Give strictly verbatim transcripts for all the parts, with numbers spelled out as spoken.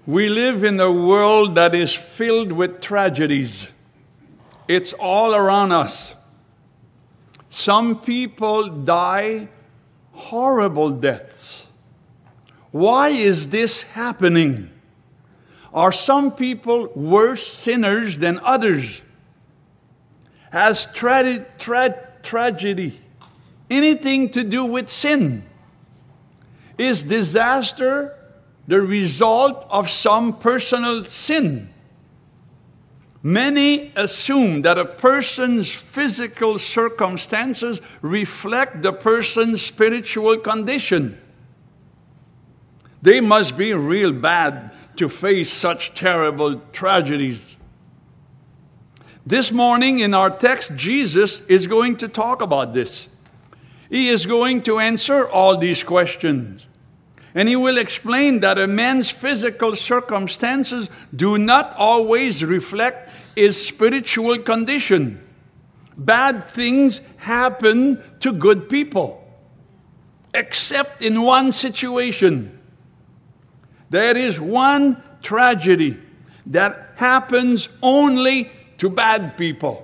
We live in a world that is filled with tragedies. It's all around us. Some people die horrible deaths. Why is this happening? Are some people worse sinners than others? Has tra- tra- tragedy anything to do with sin? Is disaster the result of some personal sin? Many assume that a person's physical circumstances reflect the person's spiritual condition. They must be real bad to face such terrible tragedies. This morning in our text, Jesus is going to talk about this. He is going to answer all these questions. And he will explain that a man's physical circumstances do not always reflect his spiritual condition. Bad things happen to good people, except in one situation. There is one tragedy that happens only to bad people.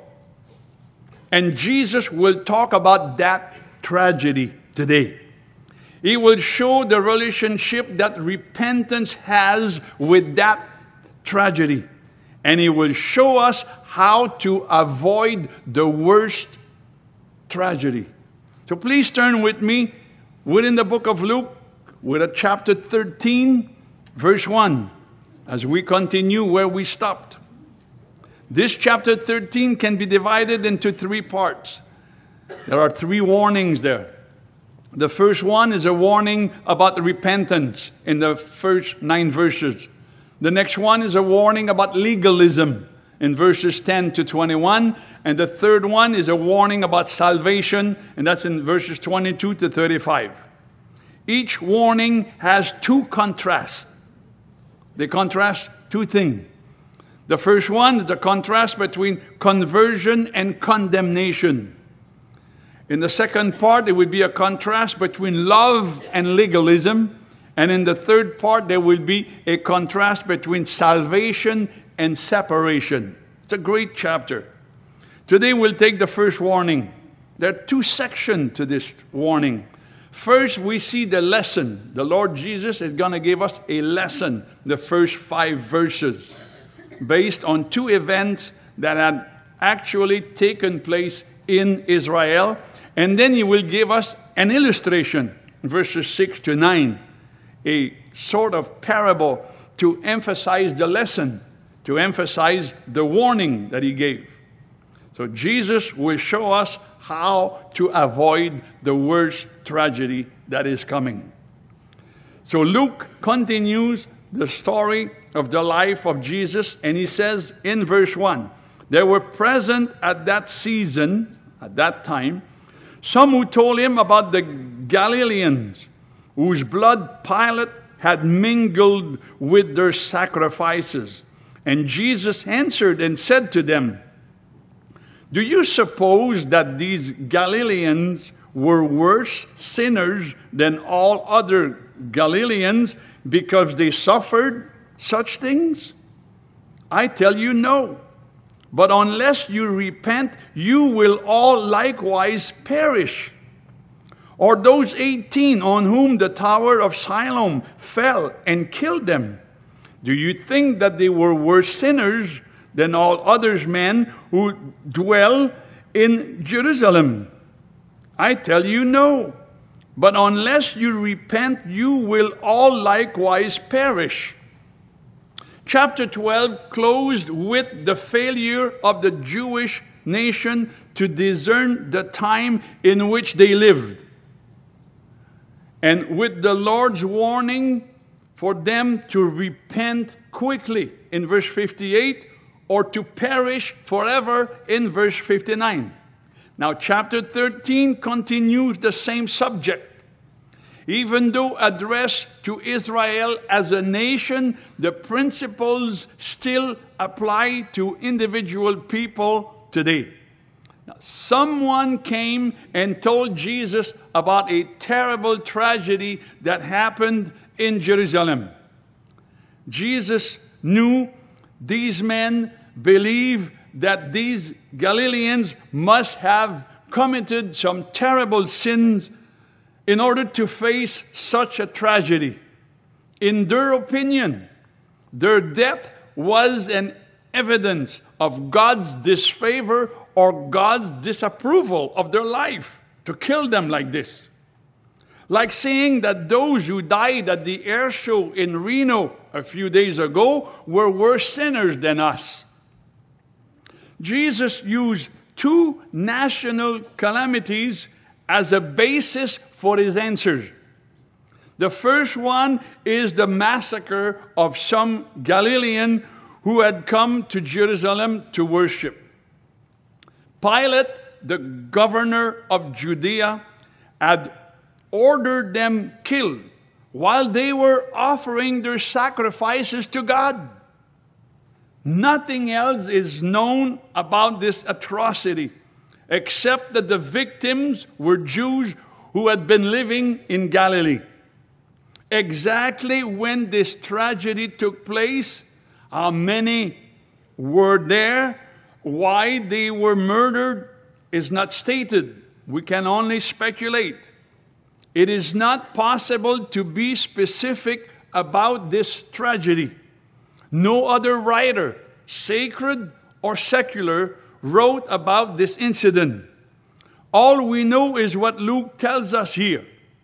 And Jesus will talk about that tragedy today. He will show the relationship that repentance has with that tragedy. And he will show us how to avoid the worst tragedy. So please turn with me within the book of Luke, with a chapter thirteen, verse one, as we continue where we stopped. This chapter thirteen can be divided into three parts. There are three warnings there. The first one is a warning about repentance in the first nine verses. The next one is a warning about legalism in verses ten to twenty-one. And the third one is a warning about salvation, and that's in verses twenty-two to thirty-five. Each warning has two contrasts. They contrast two things. The first one is a contrast between conversion and condemnation. In the second part, it would be a contrast between love and legalism. And in the third part, there will be a contrast between salvation and separation. It's a great chapter. Today, we'll take the first warning. There are two sections to this warning. First, we see the lesson. The Lord Jesus is going to give us a lesson, the first five verses, based on two events that had actually taken place in Israel. And then he will give us an illustration, verses six to nine, a sort of parable to emphasize the lesson, to emphasize the warning that he gave. So Jesus will show us how to avoid the worst tragedy that is coming. So Luke continues the story of the life of Jesus, and he says in verse one, there were present at that season, at that time, some who told him about the Galileans, whose blood Pilate had mingled with their sacrifices. And Jesus answered and said to them, do you suppose that these Galileans were worse sinners than all other Galileans because they suffered such things? I tell you no. But unless you repent, you will all likewise perish. Or those eighteen on whom the tower of Siloam fell and killed them, do you think that they were worse sinners than all others men who dwell in Jerusalem? I tell you no. But unless you repent, you will all likewise perish. Chapter twelve closed with the failure of the Jewish nation to discern the time in which they lived, and with the Lord's warning for them to repent quickly in verse fifty-eight, or to perish forever in verse fifty-nine. Now chapter thirteen continues the same subject. Even though addressed to Israel as a nation, the principles still apply to individual people today. Now, someone came and told Jesus about a terrible tragedy that happened in Jerusalem. Jesus knew these men believed that these Galileans must have committed some terrible sins in order to face such a tragedy. In their opinion, their death was an evidence of God's disfavor or God's disapproval of their life to kill them like this. Like saying that those who died at the air show in Reno a few days ago were worse sinners than us. Jesus used two national calamities as a basis for his answers. The first one is the massacre of some Galilean who had come to Jerusalem to worship. Pilate, the governor of Judea, had ordered them killed while they were offering their sacrifices to God. Nothing else is known about this atrocity except that the victims were Jews who had been living in Galilee. Exactly when this tragedy took place, how many were there, why they were murdered is not stated. We can only speculate. It is not possible to be specific about this tragedy. No other writer, sacred or secular, wrote about this incident. All we know is what Luke tells us here.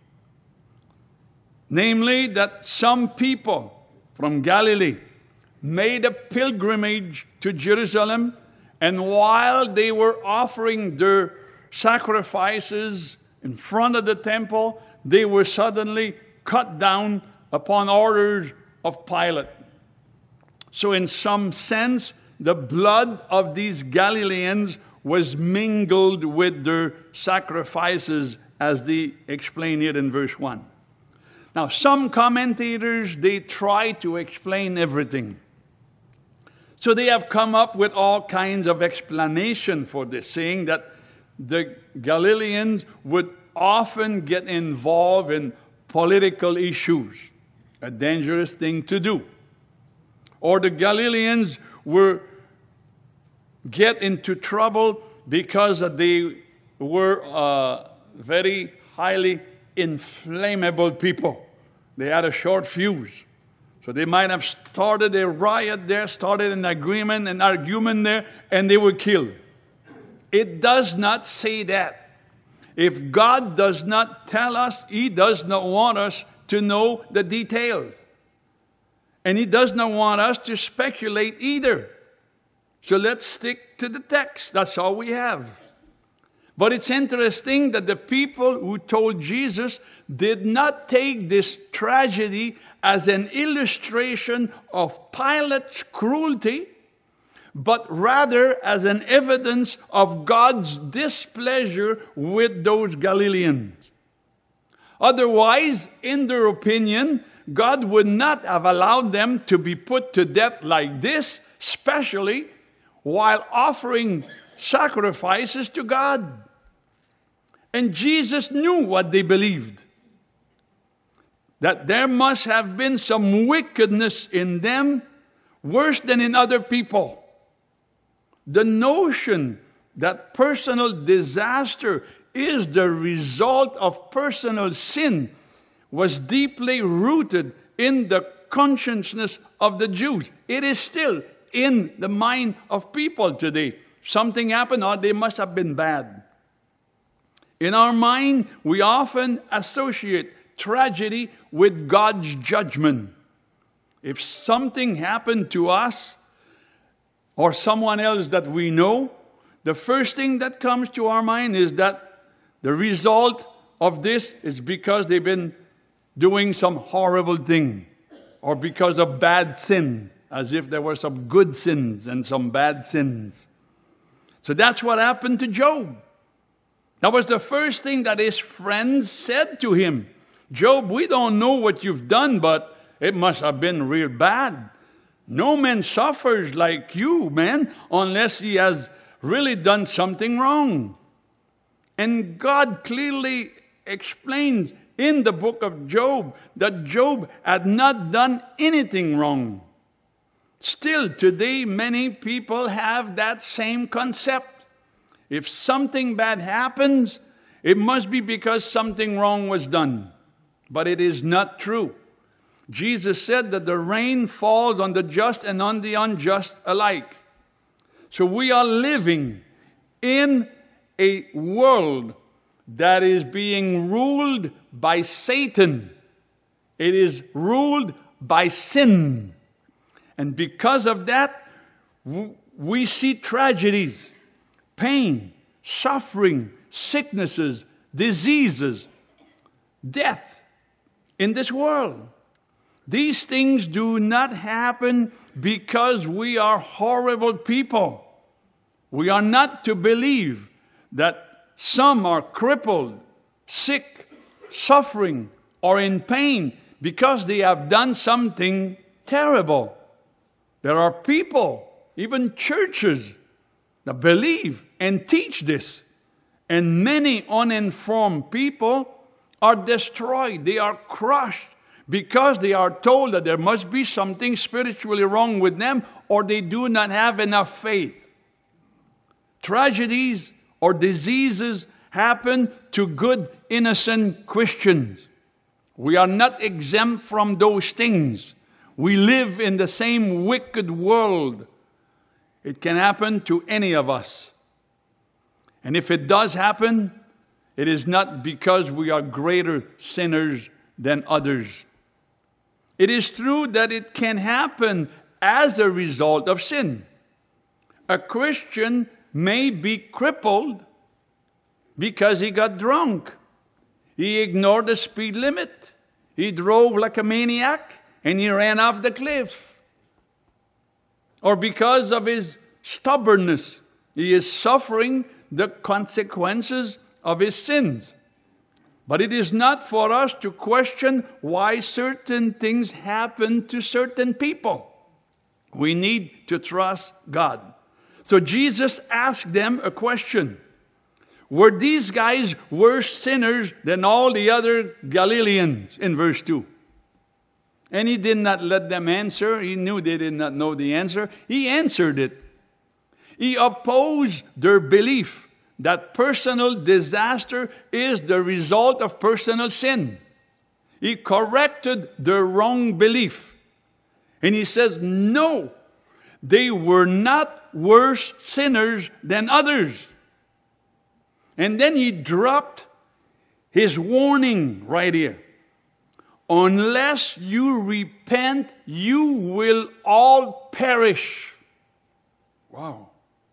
Namely, that some people from Galilee made a pilgrimage to Jerusalem, and while they were offering their sacrifices in front of the temple, they were suddenly cut down upon orders of Pilate. So in some sense, the blood of these Galileans was mingled with their sacrifices, as they explain it in verse one. Now, some commentators, they try to explain everything. So they have come up with all kinds of explanation for this, saying that the Galileans would often get involved in political issues, a dangerous thing to do. Or the Galileans were get into trouble because they were uh, very highly inflammable people. They had a short fuse. So they might have started a riot there, started an agreement, an argument there, and they were killed. It does not say that. If God does not tell us, He does not want us to know the details. And He does not want us to speculate either. So let's stick to the text. That's all we have. But it's interesting that the people who told Jesus did not take this tragedy as an illustration of Pilate's cruelty, but rather as an evidence of God's displeasure with those Galileans. Otherwise, in their opinion, God would not have allowed them to be put to death like this, especially while offering sacrifices to God. And Jesus knew what they believed. That there must have been some wickedness in them worse than in other people. The notion that personal disaster is the result of personal sin was deeply rooted in the consciousness of the Jews. It is still in the mind of people today. Something happened, or they must have been bad. In our mind, we often associate tragedy with God's judgment. If something happened to us or someone else that we know, the first thing that comes to our mind is that the result of this is because they've been doing some horrible thing or because of bad sin, as if there were some good sins and some bad sins. So that's what happened to Job. That was the first thing that his friends said to him. Job, we don't know what you've done, but it must have been real bad. No man suffers like you, man, unless he has really done something wrong. And God clearly explains in the book of Job that Job had not done anything wrong. Still, today, many people have that same concept. If something bad happens, it must be because something wrong was done. But it is not true. Jesus said that the rain falls on the just and on the unjust alike. So we are living in a world that is being ruled by Satan. It is ruled by sin. And because of that, we see tragedies, pain, suffering, sicknesses, diseases, death in this world. These things do not happen because we are horrible people. We are not to believe that some are crippled, sick, suffering, or in pain because they have done something terrible. There are people, even churches, that believe and teach this. And many uninformed people are destroyed. They are crushed because they are told that there must be something spiritually wrong with them, or they do not have enough faith. Tragedies or diseases happen to good, innocent Christians. We are not exempt from those things. We live in the same wicked world. It can happen to any of us. And if it does happen, it is not because we are greater sinners than others. It is true that it can happen as a result of sin. A Christian may be crippled because he got drunk. He ignored the speed limit. He drove like a maniac and he ran off the cliff. Or because of his stubbornness, he is suffering the consequences of his sins. But it is not for us to question why certain things happen to certain people. We need to trust God. So Jesus asked them a question. Were these guys worse sinners than all the other Galileans in verse two? And he did not let them answer. He knew they did not know the answer. He answered it. He opposed their belief that personal disaster is the result of personal sin. He corrected their wrong belief. And he says, no, they were not worse sinners than others. And then he dropped his warning right here. Unless you repent, you will all perish. Wow.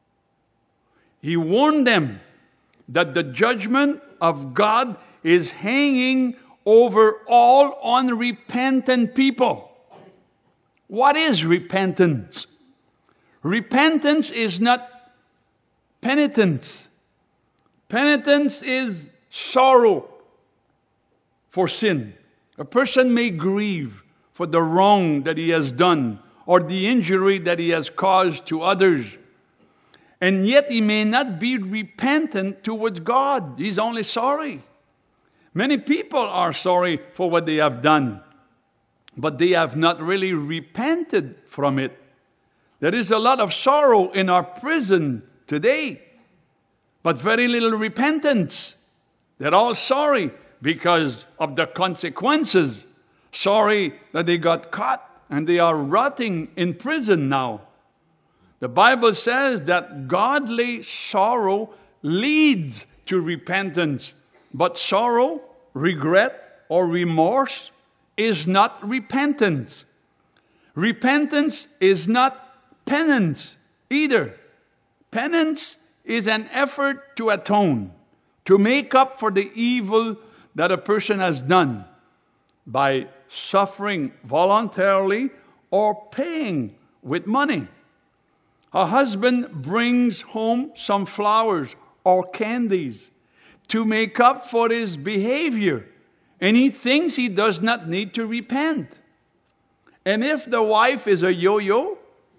He warned them that the judgment of God is hanging over all unrepentant people. What is repentance? Repentance is not penitence. Penitence is sorrow for sin. A person may grieve for the wrong that he has done or the injury that he has caused to others. And yet he may not be repentant towards God. He's only sorry. Many people are sorry for what they have done, but they have not really repented from it. There is a lot of sorrow in our prison today, but very little repentance. They're all sorry because of the consequences. Sorry that they got caught and they are rotting in prison now. The Bible says that godly sorrow leads to repentance, but sorrow, regret, or remorse is not repentance. Repentance is not penance either. Penance is an effort to atone, to make up for the evil that a person has done by suffering voluntarily or paying with money. A husband brings home some flowers or candies to make up for his behavior, and he thinks he does not need to repent. And if the wife is a yo-yo,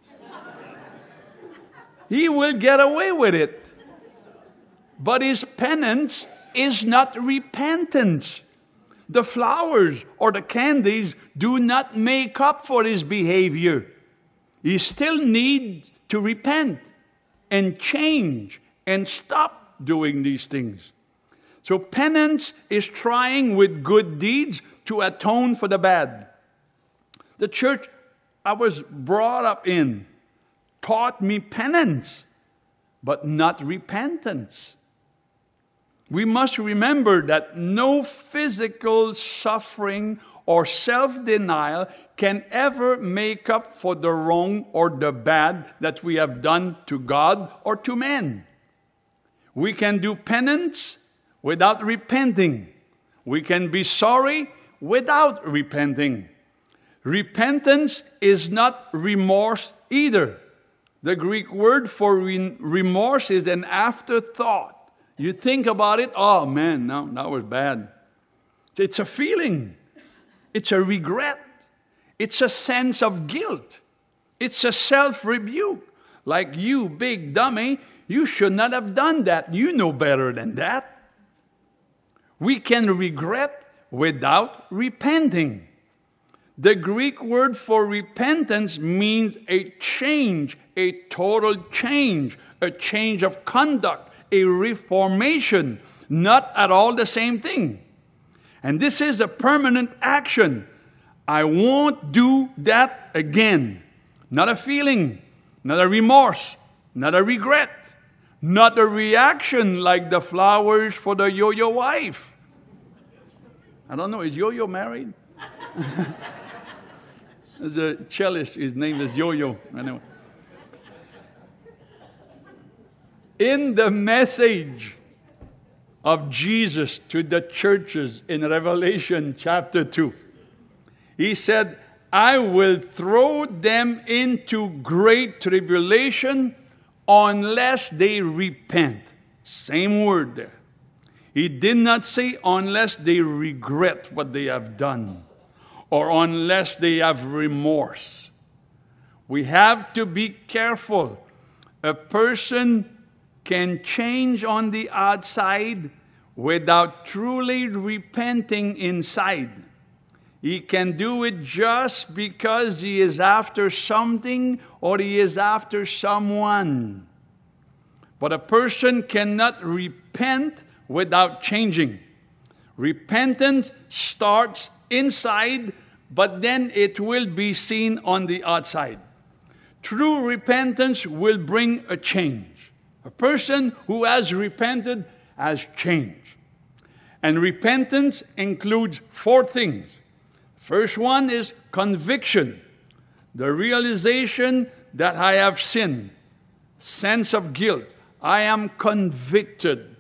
he will get away with it. But his penance is not repentance. The flowers or the candies do not make up for his behavior. He still needs to repent and change and stop doing these things. So penance is trying with good deeds to atone for the bad. The church I was brought up in taught me penance, but not repentance. We must remember that no physical suffering or self-denial can ever make up for the wrong or the bad that we have done to God or to men. We can do penance without repenting. We can be sorry without repenting. Repentance is not remorse either. The Greek word for re- remorse is an afterthought. You think about it, oh man, no, that was bad. It's a feeling. It's a regret. It's a sense of guilt. It's a self-rebuke. Like, you big dummy, you should not have done that. You know better than that. We can regret without repenting. The Greek word for repentance means a change, a total change, a change of conduct, a reformation, not at all the same thing. And this is a permanent action. I won't do that again. Not a feeling, not a remorse, not a regret, not a reaction like the flowers for the yo-yo wife. I don't know, is Yo-Yo married? There's a cellist, his name is Yo-Yo. Anyway. In the message of Jesus to the churches in Revelation chapter two, he said, I will throw them into great tribulation unless they repent. Same word there. He did not say unless they regret what they have done or unless they have remorse. We have to be careful. A person can change on the outside without truly repenting inside. He can do it just because he is after something or he is after someone. But a person cannot repent without changing. Repentance starts inside, but then it will be seen on the outside. True repentance will bring a change. A person who has repented has changed. And repentance includes four things. First one is conviction, the realization that I have sinned, sense of guilt. I am convicted.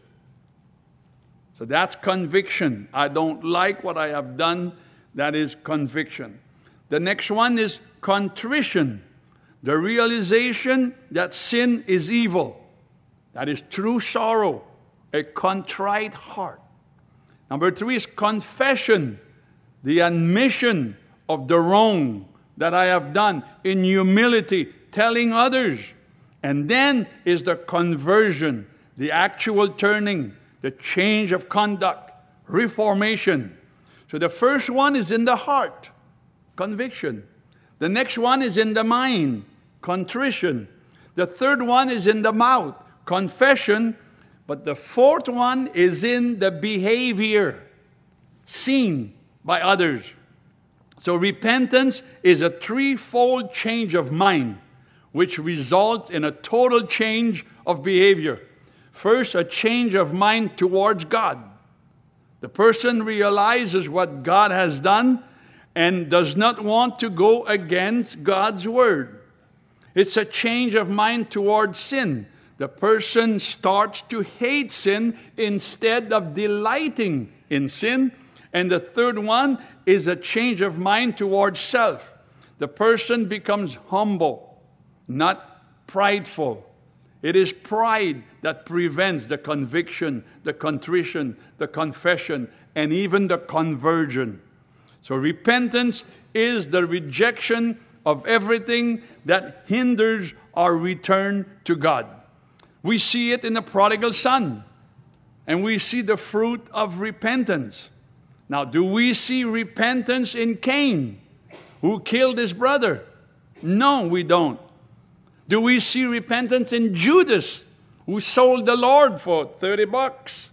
So that's conviction. I don't like what I have done. That is conviction. The next one is contrition, the realization that sin is evil. That is true sorrow, a contrite heart. Number three is confession, the admission of the wrong that I have done in humility, telling others. And then is the conversion, the actual turning, the change of conduct, reformation. So the first one is in the heart, conviction. The next one is in the mind, contrition. The third one is in the mouth, confession. But the fourth one is in the behavior, seen by others. So repentance is a threefold change of mind, which results in a total change of behavior. First, a change of mind towards God. The person realizes what God has done and does not want to go against God's word. It's a change of mind towards sin. The person starts to hate sin instead of delighting in sin. And the third one is a change of mind towards self. The person becomes humble, not prideful. It is pride that prevents the conviction, the contrition, the confession, and even the conversion. So repentance is the rejection of everything that hinders our return to God. We see it in the prodigal son, and we see the fruit of repentance. Now, do we see repentance in Cain, who killed his brother? No, we don't. Do we see repentance in Judas, who sold the Lord for thirty bucks?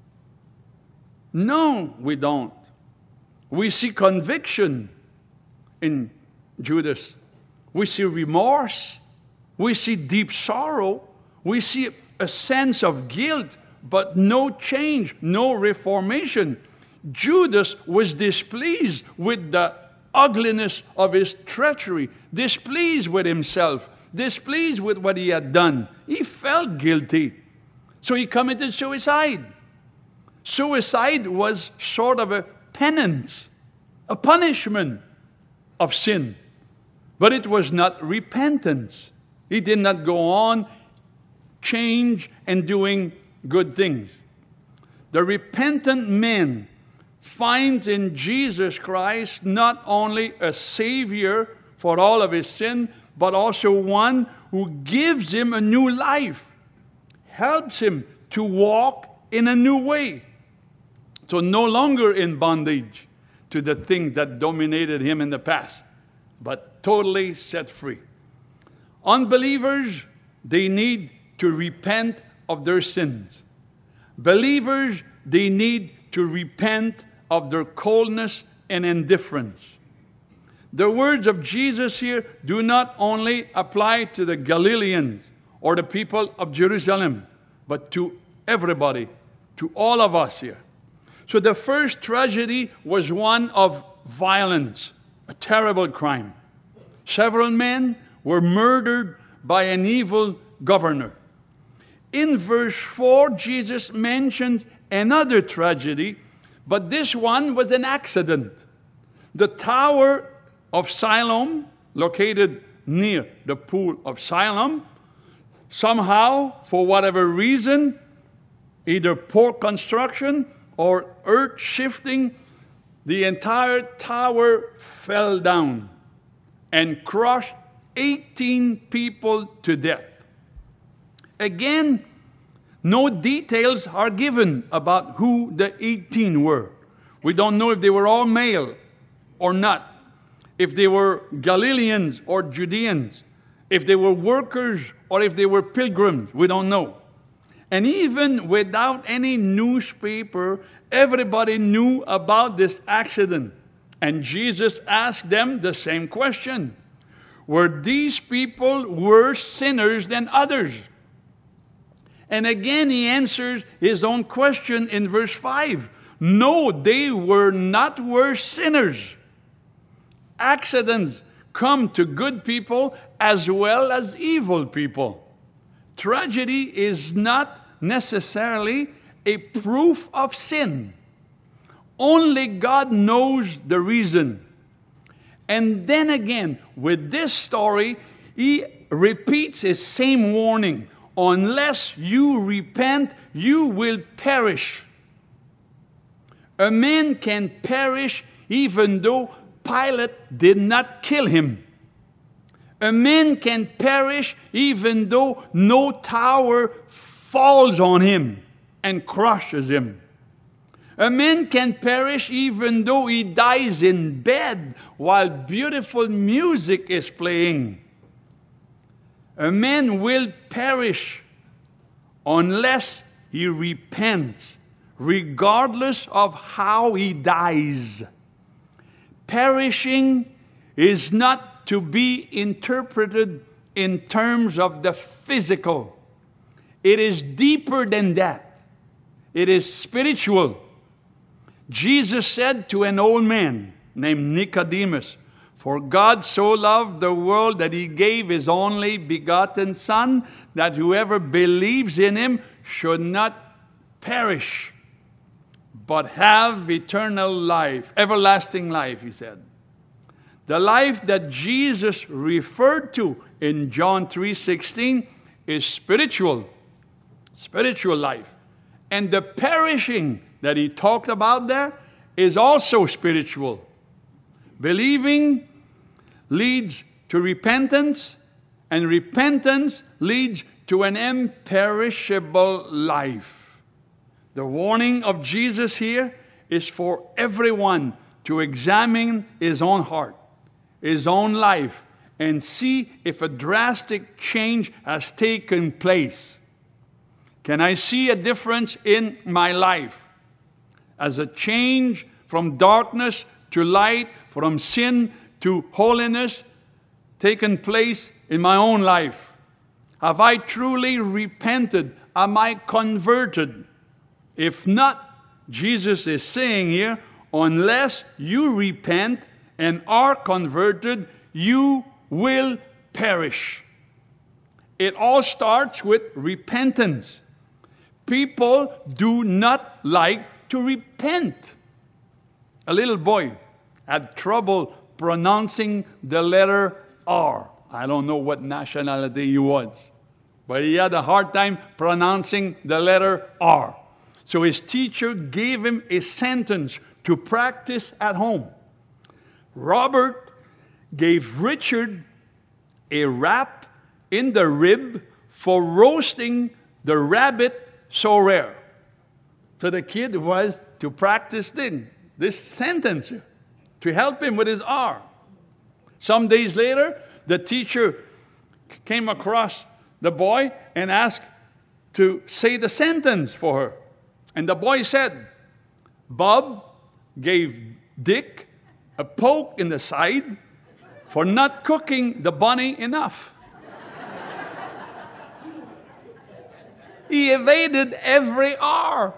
No, we don't. We see conviction in Judas. We see remorse. We see deep sorrow. We see a sense of guilt, but no change, no reformation. Judas was displeased with the ugliness of his treachery, displeased with himself, displeased with what he had done. He felt guilty, so he committed suicide. Suicide was sort of a penance, a punishment of sin, but it was not repentance. He did not go on, change, and doing good things. The repentant man finds in Jesus Christ not only a Savior for all of his sin, but also one who gives him a new life, helps him to walk in a new way. So no longer in bondage to the things that dominated him in the past, but totally set free. Unbelievers, they need to repent of their sins. Believers, they need to repent of their coldness and indifference. The words of Jesus here do not only apply to the Galileans or the people of Jerusalem, but to everybody, to all of us here. So the first tragedy was one of violence, a terrible crime. Several men were murdered by an evil governor. In verse four, Jesus mentions another tragedy, but this one was an accident. The Tower of Siloam, located near the pool of Siloam, somehow, for whatever reason, either poor construction or earth shifting, the entire tower fell down and crushed eighteen people to death. Again, no details are given about who the eighteen were. We don't know if they were all male or not, if they were Galileans or Judeans, if they were workers or if they were pilgrims. We don't know. And even without any newspaper, everybody knew about this accident. And Jesus asked them the same question. Were these people worse sinners than others? And again, he answers his own question in verse five. No, they were not worse sinners. Accidents come to good people as well as evil people. Tragedy is not necessarily a proof of sin. Only God knows the reason. And then again, with this story, he repeats his same warning. Unless you repent, you will perish. A man can perish even though Pilate did not kill him. A man can perish even though no tower falls on him and crushes him. A man can perish even though he dies in bed while beautiful music is playing. A man will perish unless he repents, regardless of how he dies. Perishing is not to be interpreted in terms of the physical. It is deeper than that. It is spiritual. Jesus said to an old man named Nicodemus, "For God so loved the world that he gave his only begotten Son, that whoever believes in him should not perish, but have eternal life," everlasting life, he said. The life that Jesus referred to in John three sixteen is spiritual, spiritual life. And the perishing that he talked about there is also spiritual. Believing leads to repentance, and repentance leads to an imperishable life. The warning of Jesus here is for everyone to examine his own heart, his own life, and see if a drastic change has taken place. Can I see a difference in my life? As a change from darkness to light, from sin to holiness, taken place in my own life? Have I truly repented? Am I converted? If not, Jesus is saying here, unless you repent and are converted, you will perish. It all starts with repentance. People do not like to repent. A little boy had trouble pronouncing the letter R. I don't know what nationality he was, but he had a hard time pronouncing the letter R. So his teacher gave him a sentence to practice at home. Robert gave Richard a rap in the rib for roasting the rabbit so rare. So the kid was to practice this, this sentence to help him with his R. Some days later, the teacher came across the boy and asked to say the sentence for her. And the boy said, Bob gave Dick a poke in the side for not cooking the bunny enough. He evaded every R.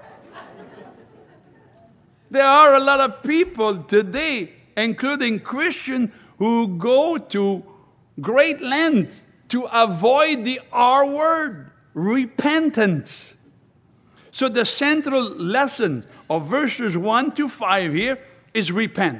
There are a lot of people today, including Christians, who go to great lengths to avoid the R word, repentance. So the central lesson of verses one to five here is repent.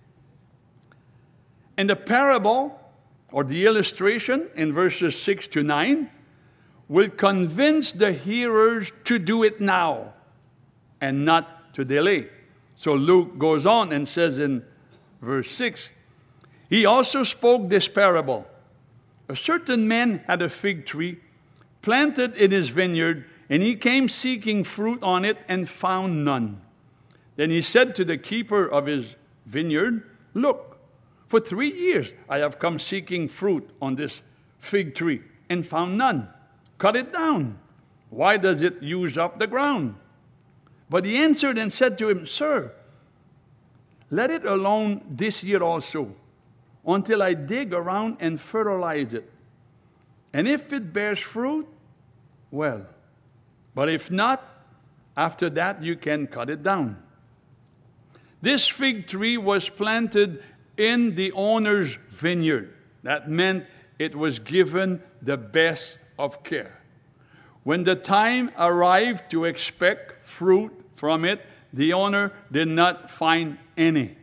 And the parable, or the illustration in verses six to nine, will convince the hearers to do it now and not to delay. So Luke goes on and says in verse six, he also spoke this parable. A certain man had a fig tree planted in his vineyard, and he came seeking fruit on it and found none. Then he said to the keeper of his vineyard, look, for three years I have come seeking fruit on this fig tree and found none. Cut it down. Why does it use up the ground? But he answered and said to him, Sir, let it alone this year also, until I dig around and fertilize it. And if it bears fruit, well. But if not, after that you can cut it down. This fig tree was planted in the owner's vineyard. That meant it was given the best of care. When the time arrived to expect fruit from it, the owner did not find any.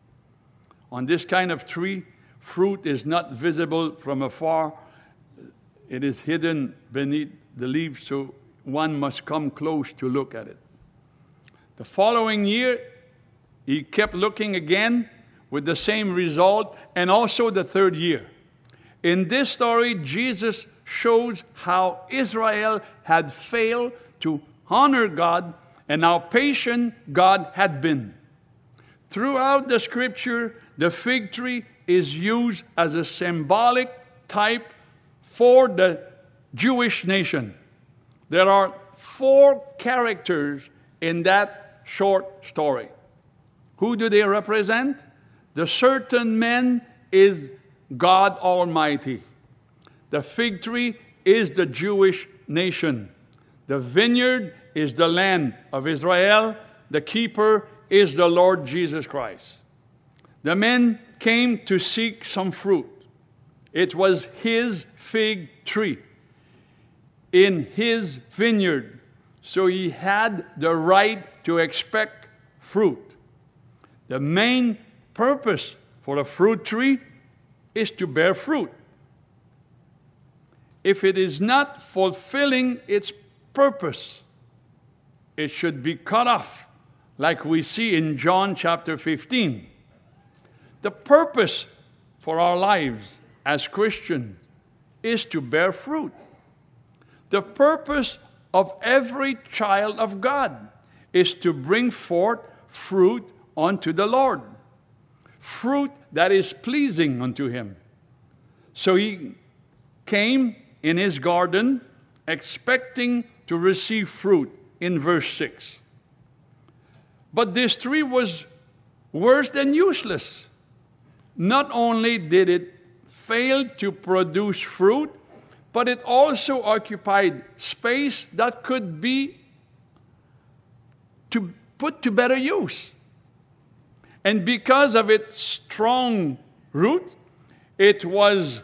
On this kind of tree, fruit is not visible from afar. It is hidden beneath the leaves, so one must come close to look at it. The following year, he kept looking again with the same result, and also the third year. In this story, Jesus shows how Israel had failed to honor God and how patient God had been. Throughout the scripture, the fig tree is used as a symbolic type for the Jewish nation. There are four characters in that short story. Who do they represent? The certain man is God Almighty. The fig tree is the Jewish nation. The vineyard is the land of Israel. The keeper is the Lord Jesus Christ. The men came to seek some fruit. It was his fig tree in his vineyard, so he had the right to expect fruit. The main purpose for a fruit tree is to bear fruit. If it is not fulfilling its purpose, it should be cut off, like we see in John chapter fifteen. The purpose for our lives as Christians is to bear fruit. The purpose of every child of God is to bring forth fruit unto the Lord, fruit that is pleasing unto him. So he came in his garden expecting to receive fruit in verse six. But this tree was worse than useless. Not only did it fail to produce fruit, but it also occupied space that could be to put to better use. And because of its strong root, it was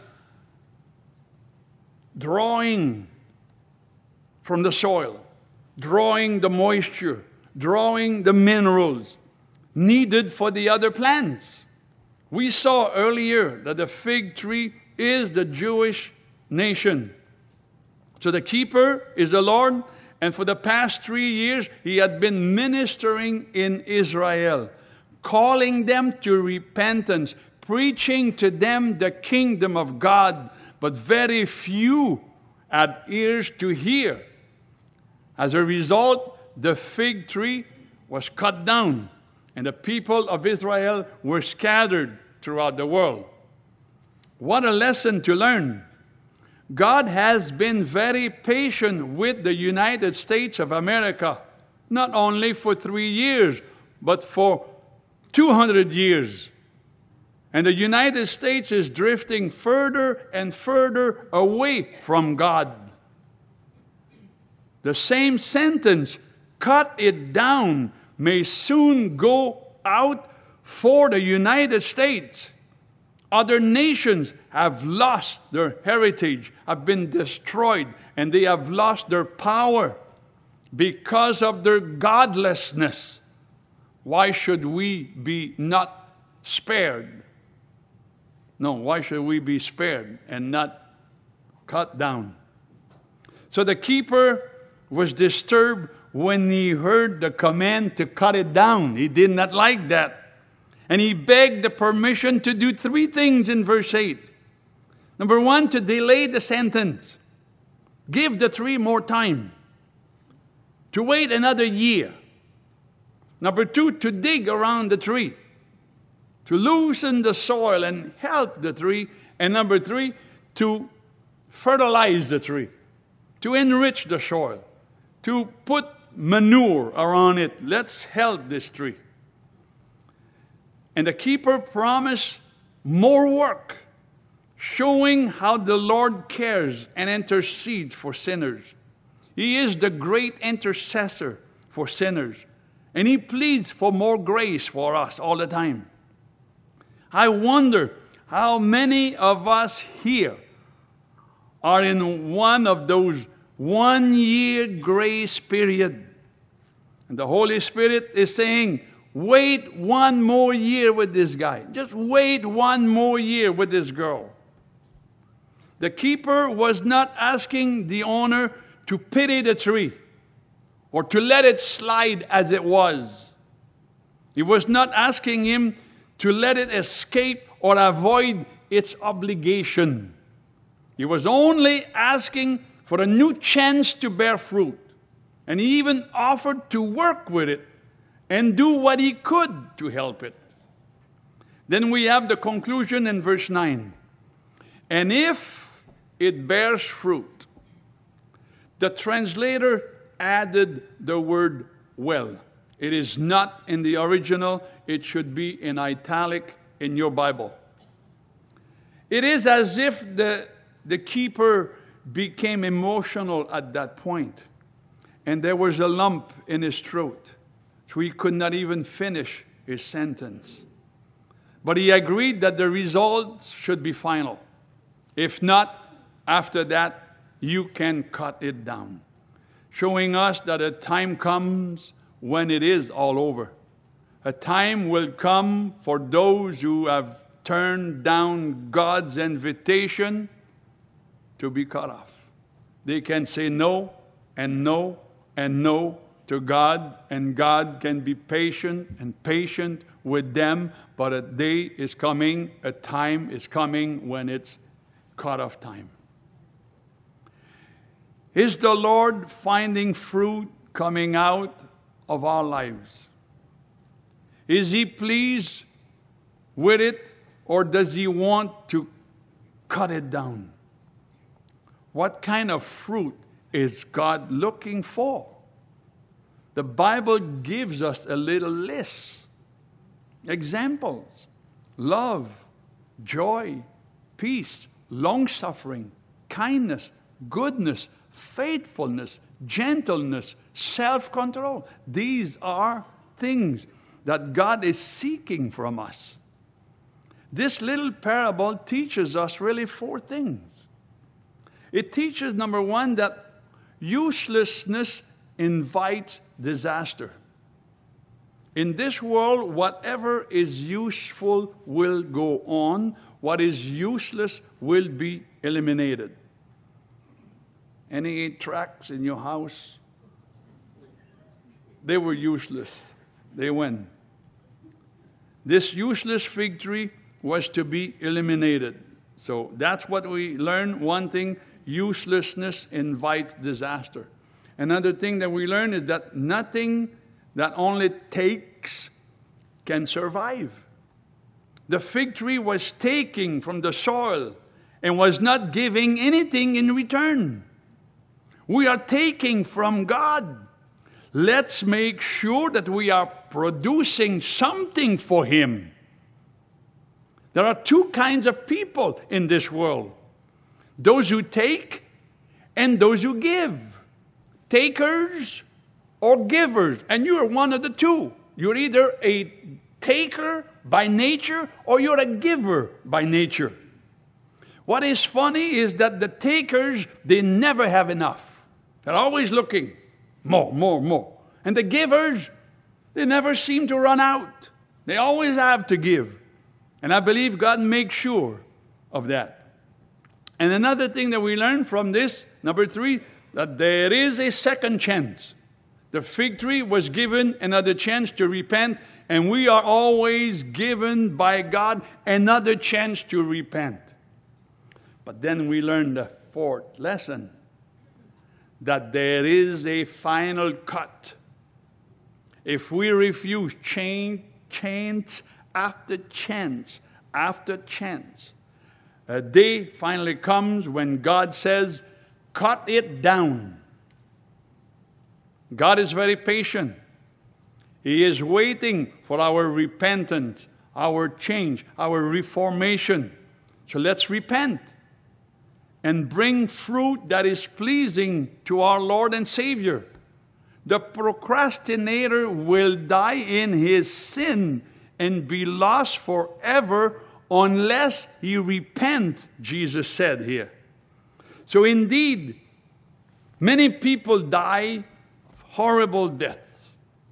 drawing from the soil, drawing the moisture, drawing the minerals needed for the other plants. We saw earlier that the fig tree is the Jewish nation. So the keeper is the Lord, and for the past three years, he had been ministering in Israel, calling them to repentance, preaching to them the kingdom of God, but very few had ears to hear. As a result, the fig tree was cut down, and the people of Israel were scattered throughout the world. What a lesson to learn. God has been very patient with the United States of America, not only for three years, but for two hundred years. And the United States is drifting further and further away from God. The same sentence, cut it down, may soon go out for the United States. Other nations have lost their heritage, have been destroyed, and they have lost their power because of their godlessness. Why should we be not spared? No, why should we be spared and not cut down? So the keeper was disturbed when he heard the command to cut it down. He did not like that. And he begged the permission to do three things in verse eight. Number one, to delay the sentence. Give the tree more time. To wait another year. Number two, to dig around the tree. To loosen the soil and help the tree. And number three, to fertilize the tree. To enrich the soil. To put manure around it. Let's help this tree. And the keeper promised more work, showing how the Lord cares and intercedes for sinners. He is the great intercessor for sinners, and he pleads for more grace for us all the time. I wonder how many of us here are in one of those one-year grace period. And the Holy Spirit is saying, wait one more year with this guy. Just wait one more year with this girl. The keeper was not asking the owner to pity the tree or to let it slide as it was. He was not asking him to let it escape or avoid its obligation. He was only asking for a new chance to bear fruit. And he even offered to work with it and do what he could to help it. Then we have the conclusion in verse nine. And if it bears fruit, the translator added the word well. It is not in the original. It should be in italic in your Bible. It is as if the, the keeper became emotional at that point, and there was a lump in his throat. So he could not even finish his sentence. But he agreed that the results should be final. If not, after that, you can cut it down. Showing us that a time comes when it is all over. A time will come for those who have turned down God's invitation to be cut off. They can say no and no and no to God, and God can be patient and patient with them, but a day is coming, a time is coming when it's cut off time. Is the Lord finding fruit coming out of our lives? Is He pleased with it, or does He want to cut it down? What kind of fruit is God looking for? The Bible gives us a little list. Examples: love, joy, peace, long-suffering, kindness, goodness, faithfulness, gentleness, self-control. These are things that God is seeking from us. This little parable teaches us really four things. It teaches, number one, that uselessness invites disaster. In this world, whatever is useful will go on. What is useless will be eliminated. Any eight tracks in your house? They were useless. They went. This useless fig tree was to be eliminated. So that's what we learn. One thing, uselessness invites disaster. Another thing that we learn is that nothing that only takes can survive. The fig tree was taking from the soil and was not giving anything in return. We are taking from God. Let's make sure that we are producing something for Him. There are two kinds of people in this world: those who take and those who give. Takers or givers. And you are one of the two. You're either a taker by nature or you're a giver by nature. What is funny is that the takers, they never have enough. They're always looking more, more, more. And the givers, they never seem to run out. They always have to give. And I believe God makes sure of that. And another thing that we learn from this, number three, that there is a second chance. The fig tree was given another chance to repent, and we are always given by God another chance to repent. But then we learn the fourth lesson, that there is a final cut. If we refuse change, chance after chance after chance, a day finally comes when God says, cut it down. God is very patient. He is waiting for our repentance, our change, our reformation. So let's repent and bring fruit that is pleasing to our Lord and Savior. The procrastinator will die in his sin and be lost forever unless he repents, Jesus said here. So indeed, many people die of horrible deaths.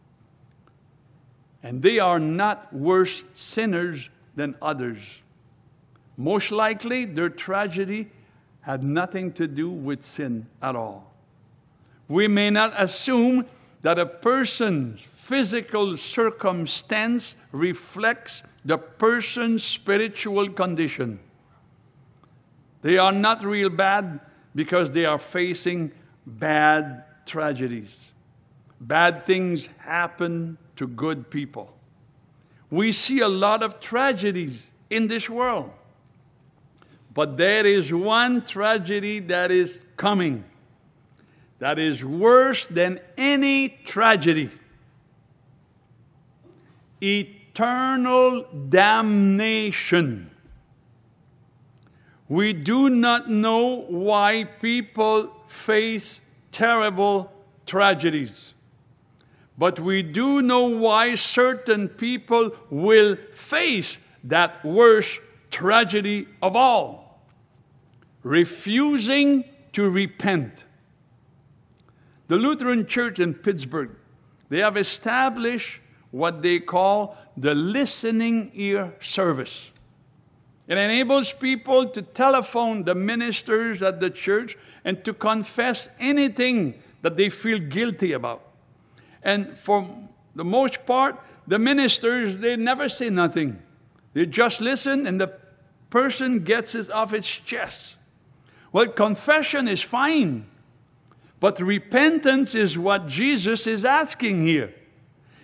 And they are not worse sinners than others. Most likely, their tragedy had nothing to do with sin at all. We may not assume that a person's physical circumstance reflects the person's spiritual condition. They are not real bad because they are facing bad tragedies. Bad things happen to good people. We see a lot of tragedies in this world. But there is one tragedy that is coming that is worse than any tragedy. Eternal damnation. We do not know why people face terrible tragedies. But we do know why certain people will face that worst tragedy of all: refusing to repent. The Lutheran Church in Pittsburgh, they have established what they call the listening ear service. It enables people to telephone the ministers at the church and to confess anything that they feel guilty about. And for the most part, the ministers, they never say nothing. They just listen, and the person gets it off its chest. Well, confession is fine, but repentance is what Jesus is asking here.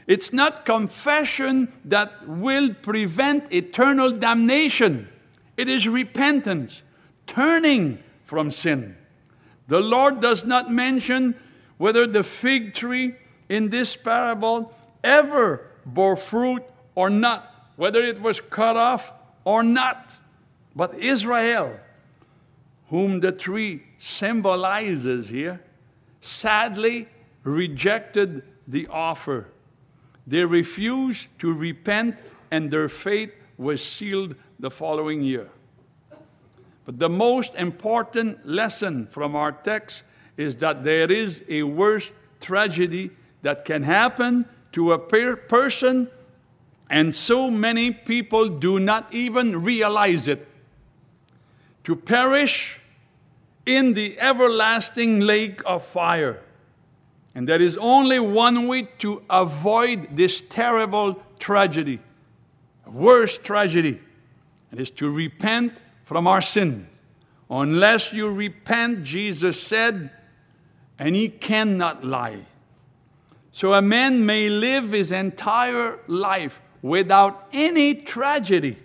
It's not confession that will prevent eternal damnation. It is repentance, turning from sin. The Lord does not mention whether the fig tree in this parable ever bore fruit or not, whether it was cut off or not. But Israel, whom the tree symbolizes here, sadly rejected the offer. They refused to repent, and their fate was sealed the following year. But the most important lesson from our text is that there is a worse tragedy that can happen to a per- person, and so many people do not even realize it. To perish in the everlasting lake of fire. And there is only one way to avoid this terrible tragedy, worst tragedy. It is to repent from our sins. Unless you repent, Jesus said, and he cannot lie. So a man may live his entire life without any tragedy.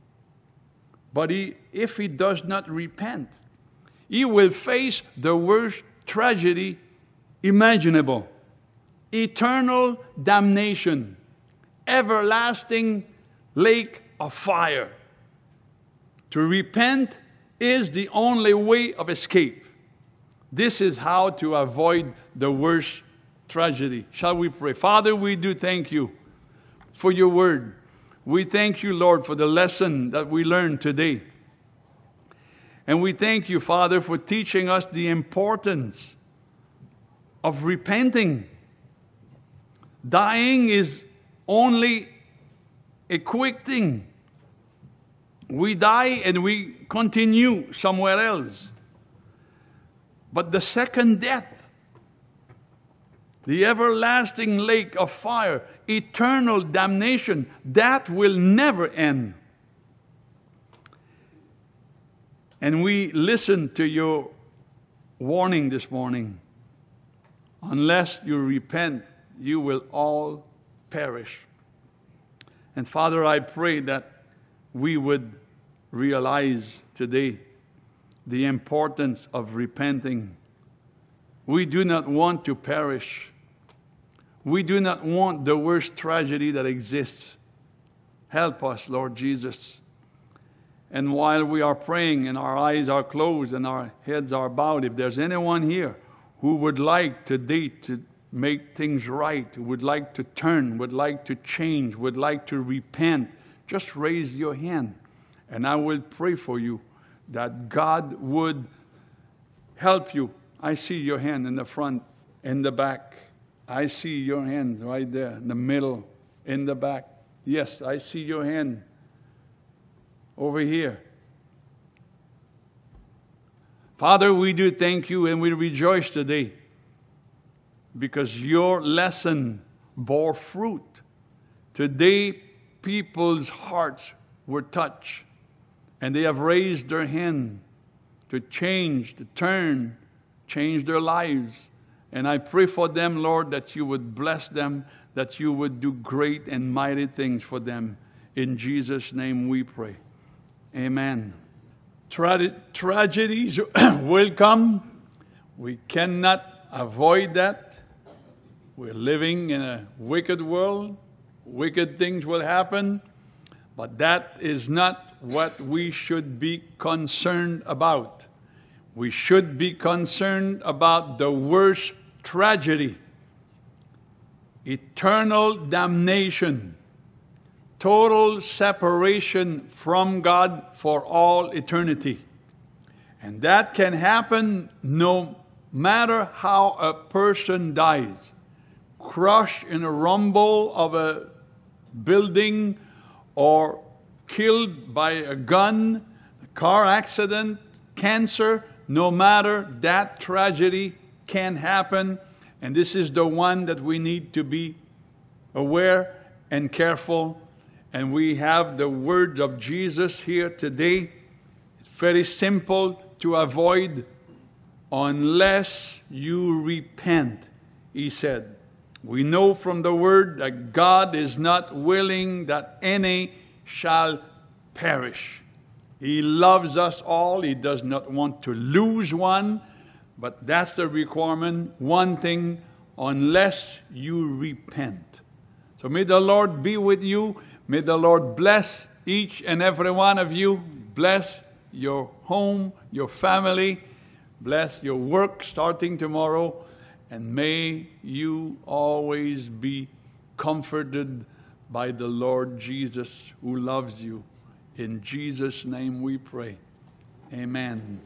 But he, if he does not repent, he will face the worst tragedy imaginable. Eternal damnation. Everlasting lake of fire. To repent is the only way of escape. This is how to avoid the worst tragedy. Shall we pray? Father, we do thank you for your word. We thank you, Lord, for the lesson that we learned today. And we thank you, Father, for teaching us the importance of repenting. Dying is only a quick thing. We die and we continue somewhere else. But the second death, the everlasting lake of fire, eternal damnation, that will never end. And we listen to your warning this morning. Unless you repent, you will all perish. And Father, I pray that we would realize today the importance of repenting. We do not want to perish. We do not want the worst tragedy that exists. Help us, Lord Jesus. And while we are praying and our eyes are closed and our heads are bowed, if there's anyone here who would like today to make things right, who would like to turn, would like to change, would like to repent, just raise your hand. And I will pray for you that God would help you. I see your hand in the front, in the back. I see your hand right there, in the middle, in the back. Yes, I see your hand over here. Father, we do thank you and we rejoice today because your lesson bore fruit. Today, people's hearts were touched and they have raised their hand to change, to turn, change their lives. And I pray for them, Lord, that you would bless them, that you would do great and mighty things for them. In Jesus' name we pray. Amen. Tra- tragedies will come. We cannot avoid that. We're living in a wicked world. Wicked things will happen. But that is not what we should be concerned about. We should be concerned about the worst tragedy. Eternal damnation. Total separation from God for all eternity. And that can happen no matter how a person dies. Crushed in a rumble of a building or killed by a gun, a car accident, cancer, no matter, that tragedy can happen. And this is the one that we need to be aware and careful. And we have the words of Jesus here today. It's very simple to avoid. Unless you repent, he said. We know from the Word that God is not willing that any shall perish. He loves us all. He does not want to lose one. But that's the requirement. One thing, unless you repent. So may the Lord be with you. May the Lord bless each and every one of you. Bless your home, your family. Bless your work starting tomorrow. And may you always be comforted by the Lord Jesus who loves you. In Jesus' name we pray. Amen.